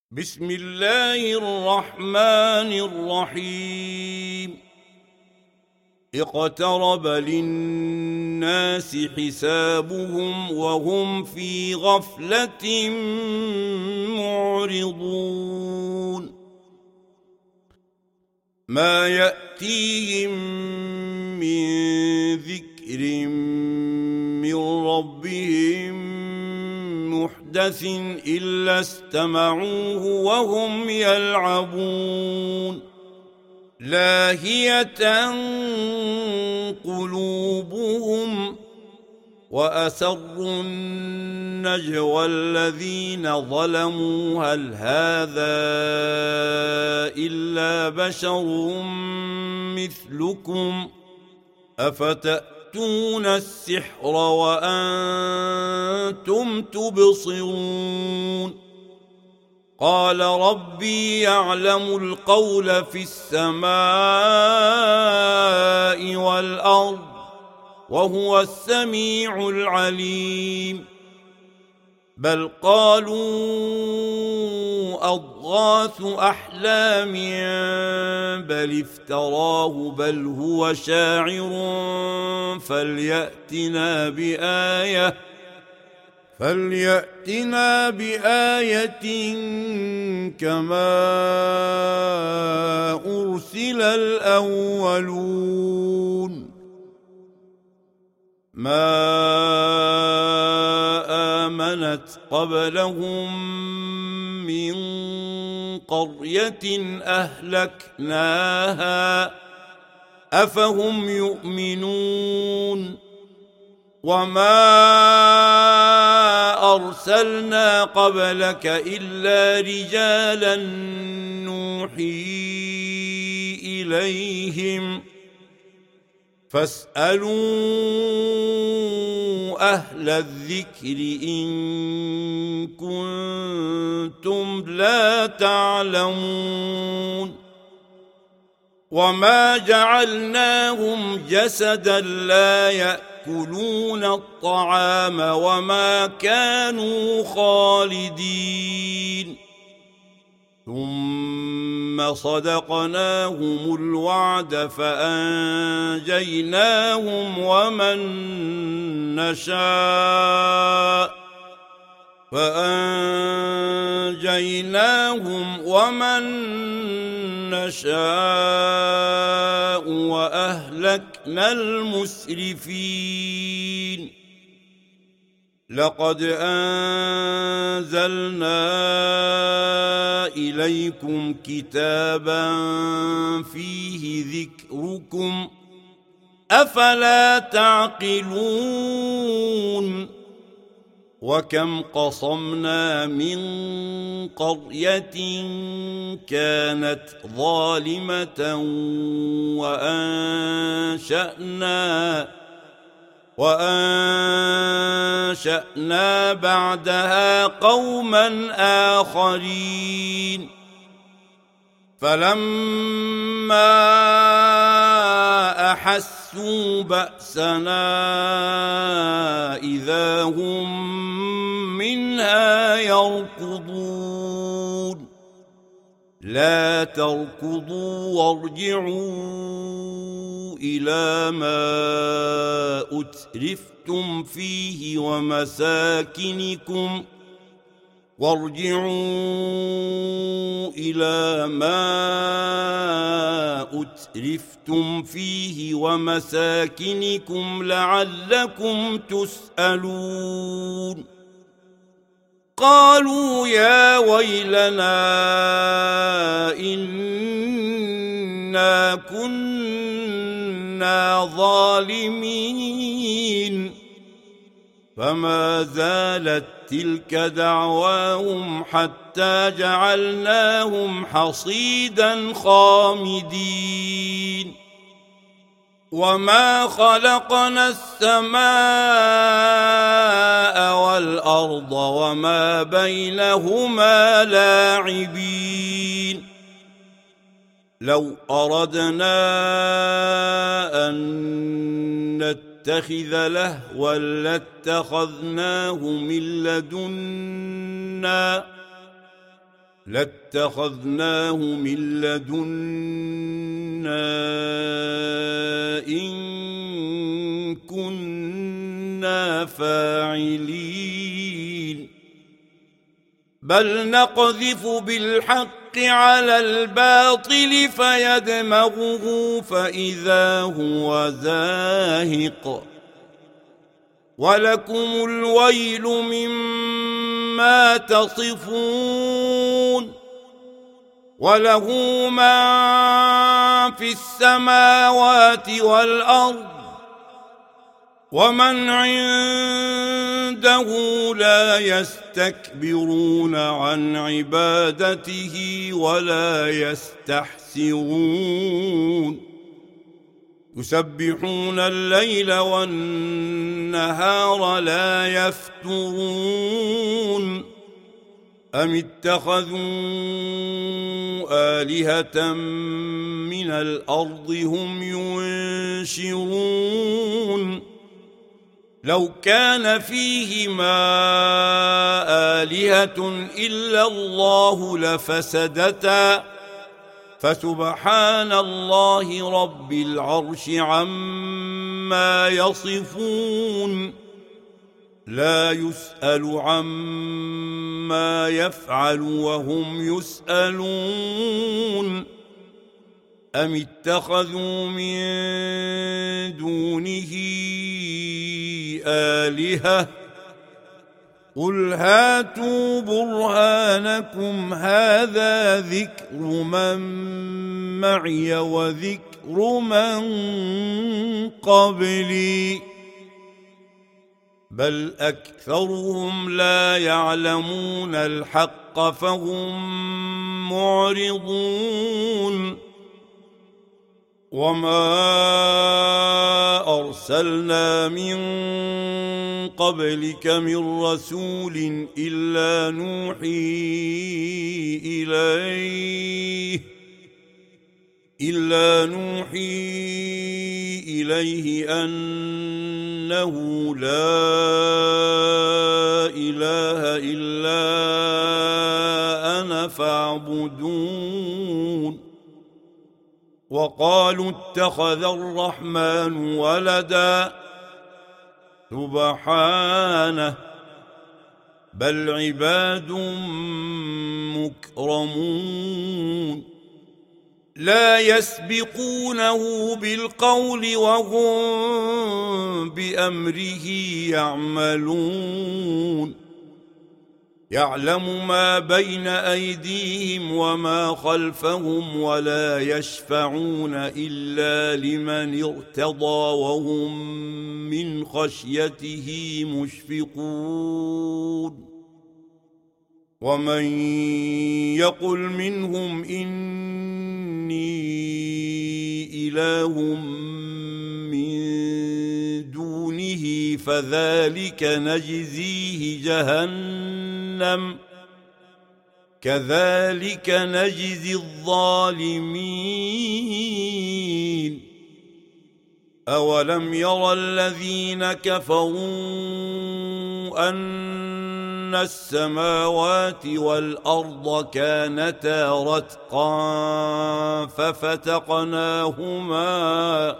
بسم الله الرحمن الرحيم اقترب للناس حسابهم وهم في غفلة معرضون ما يأتيهم من ذكر من ربهم محدث إلا استمعوه وهم يلعبون لاهية قلوبهم وأسروا النجوى الذين ظلموا هل هذا إلا بشر مثلكم أفتأتون السحر وأنتم تبصرون قال ربي يعلم القول في السماء والأرض وهو السميع العليم بل قالوا أضغاث أحلام بل افتراه بل هو شاعر فليأتنا بآية كما أرسل الأولون ما آمنت قبلهم من قرية أهلكناها أفهم يؤمنون وما أرسلنا قبلك إلا رجالا نوحي إليهم فاسألوا أهل الذكر إن كنتم لا تعلمون وما جعلناهم جسدا لا يأكلون الطعام وما كانوا خالدين ثم صدقناهم الوعد فأنجيناهم ومن نشاء وأهلكنا المسرفين لقد أنزلنا إليكم كتابا فيه ذكركم أفلا تعقلون وكم قصمنا من قرية كانت ظالمة وأنشأنا بعدها قوما آخرين فلما أحسوا بأسنا إذا هم منها يركضون لا تركضوا وارجعوا إلى ما أترفتم فيه ومساكنكم لعلكم تسألون قالوا يا ويلنا إنا كنا ظالمين فما زالت تلك دعواهم حتى جعلناهم حصيدا خامدين وما خلقنا السماء والأرض وما بينهما لاعبين لو أردنا أن نتخذ لهوا لاتخذناه من لدنا لاتخذناه من لدنا إن كنا فاعلين بل نقذف بالحق على الباطل فيدمغه فإذا هو زاهق ولكم الويل مما تصفون وله ما في السماوات والأرض ومن عنده لا يستكبرون عن عبادته ولا يستحسرون يسبحون الليل والنهار لا يفترون أم اتخذوا آلهة من الأرض هم ينشرون لو كان فيهما آلهة إلا الله لفسدتا فسبحان الله رب العرش عما يصفون لا يسأل عما يفعل وهم يسألون أم اتخذوا من دونه آلهة قل هاتوا برهانكم هذا ذكر من معي وذكر من قبلي بل أكثرهم لا يعلمون الحق فهم معرضون وما أرسلنا من قبلك من رسول إلا نوحي إليه أنه لا إله إلا أنا فاعبدون وقالوا اتخذ الرحمن ولدا سبحانه بل عباد مكرمون لا يسبقونه بالقول وهم بأمره يعملون يعلم ما بين أيديهم وما خلفهم ولا يشفعون إلا لمن ارتضى وهم من خشيته مشفقون ومن يقل منهم إني إله من دونه فذلك نجزيه جهنم كذلك نجزي الظالمين أولم يرى الذين كفروا أن السماوات والأرض كانتا رتقا ففتقناهما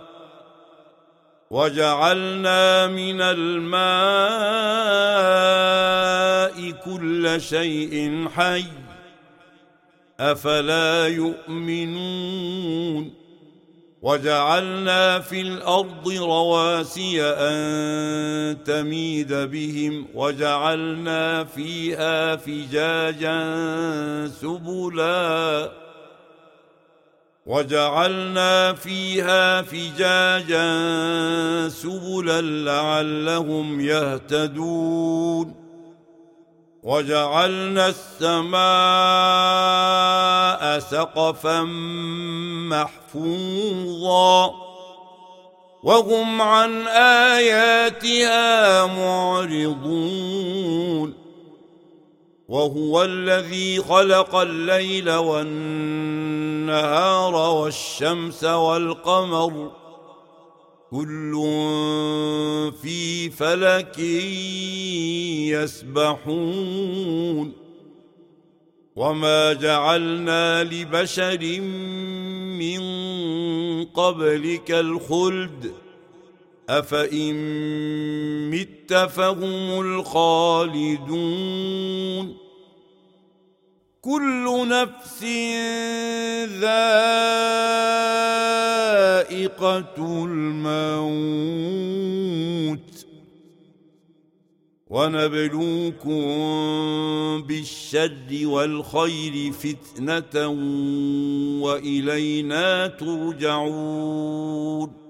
وجعلنا من الماء كل شيء حي أفلا يؤمنون وجعلنا في الأرض رواسي أن تميد بهم وجعلنا فيها فجاجا سبلا لعلهم يهتدون وجعلنا السماء سقفا محفوظا وهم عن آياتها معرضون وهو الذي خلق الليل والنهار والشمس والقمر كل في فلك يسبحون وما جعلنا لبشر من قبلك الخلد أفإن مت فهم الخالدون كل نفس ذائقة الموت ونبلوكم بالشر والخير فتنة وإلينا ترجعون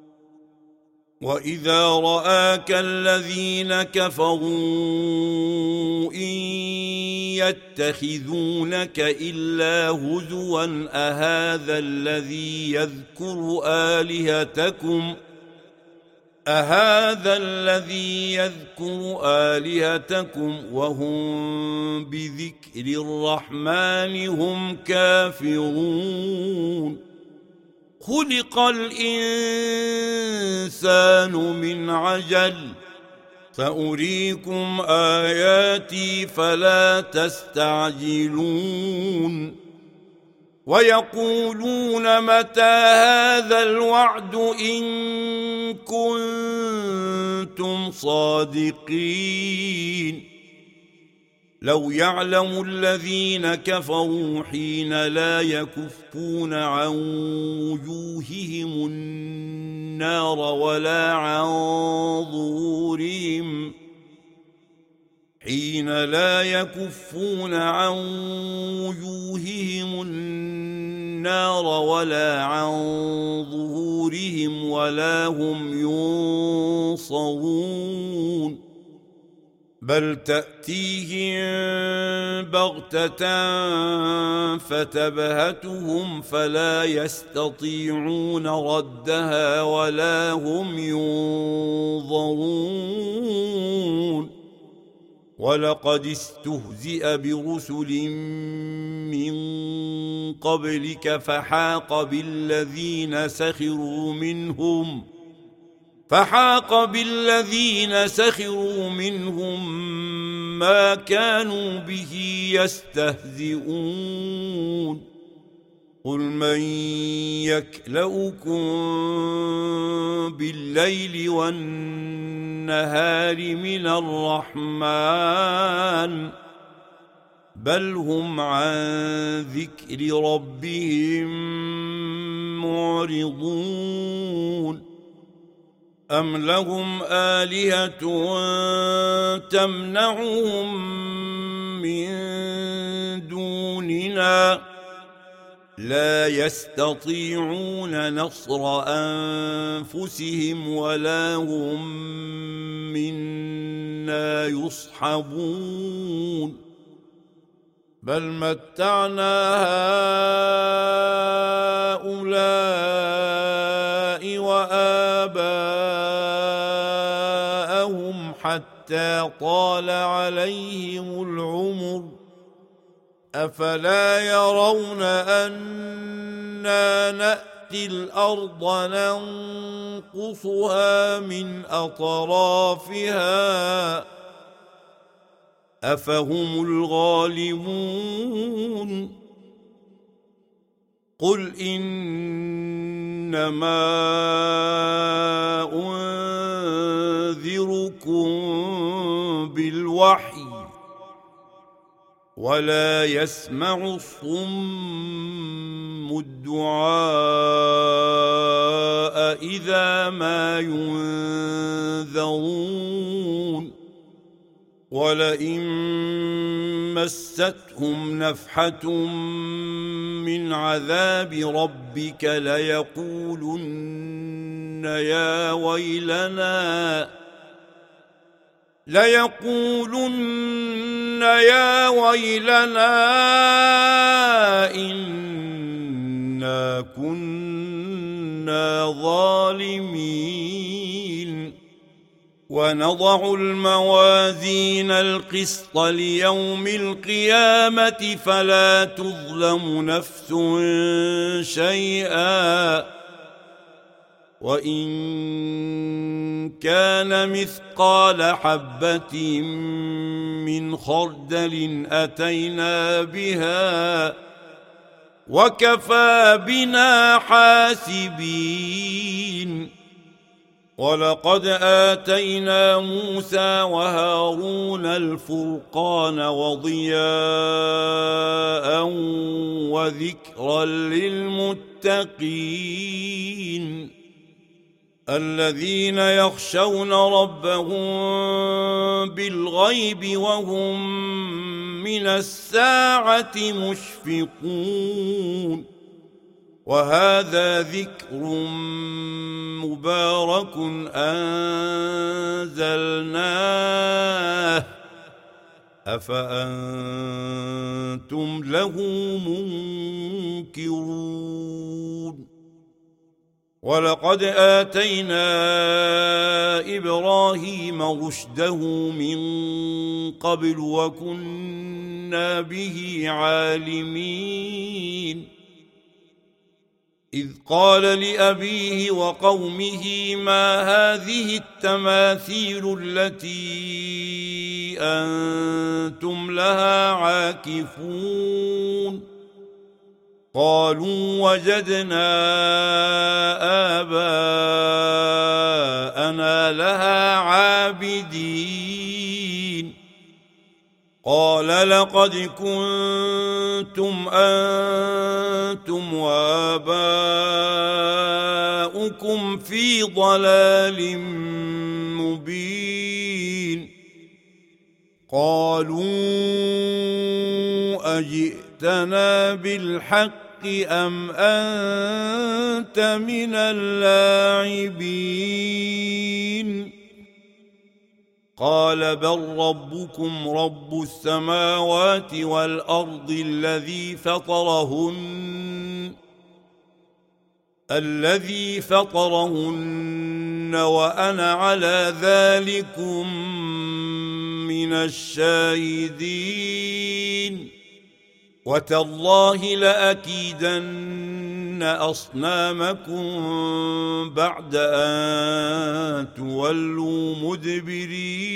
وإذا رآك الذين كفروا إن يتخذونك إلا هزوا أهذا الذي يذكر آلهتكم وهم بذكر الرحمن هم كافرون خلق الإنسان من عجل سأريكم آياتي فلا تستعجلون ويقولون متى هذا الوعد إن كنتم صادقين لو يعلم الذين كفروا حين لا يكفون عن وجوههم النار ولا عن ظهورهم ولا هم ينصرون بل تأتيهم بغتة فتبهتهم فلا يستطيعون ردها ولا هم ينظرون ولقد استهزئ برسل من قبلك فحاق بالذين سخروا منهم ما كانوا به يستهزئون قل من يكلؤكم بالليل والنهار من الرحمن بل هم عن ذكر ربهم معرضون أم لهم آلهة تمنعهم من دوننا لا يستطيعون نصر أنفسهم ولا هم منا يصحبون بل متعنا هؤلاء وآباءهم حتى طال عليهم العمر أفلا يرون أنا نأتي الأرض ننقصها من أطرافها أفهم الغالبون قل إنما أنذركم بالوحي ولا يسمع الصم الدعاء إذا ما ينذرون ولئن مستهم نفحة من عذاب ربك ليقولن يا ويلنا إنا كنا ظالمين ونضع الموازين القسط ليوم القيامة فلا تظلم نفس شيئا وإن كان مثقال حبة من خردل أتينا بها وكفى بنا حاسبين. ولقد آتينا موسى وهارون الفرقان وضياء وذكرا للمتقين الذين يخشون ربهم بالغيب وهم من الساعة مشفقون. وهذا ذكر مبارك أنزلناه أفأنتم له منكرون. ولقد آتينا إبراهيم رشده من قبل وكنا به عالمين. إذ قال لأبيه وقومه ما هذه التماثيل التي أنتم لها عاكفون؟ قالوا وجدنا آباءنا لها عابدين. قال لقد كنتم أنتم وآباؤكم في ضلال مبين. قالوا أجئتنا بالحق أم أنت من اللاعبين؟ قال بل ربكم رب السماوات والأرض الذي فطرهن وأنا على ذلكم من الشاهدين. وتالله لأكيدن أصنامكم بعد أن تولوا مدبرين.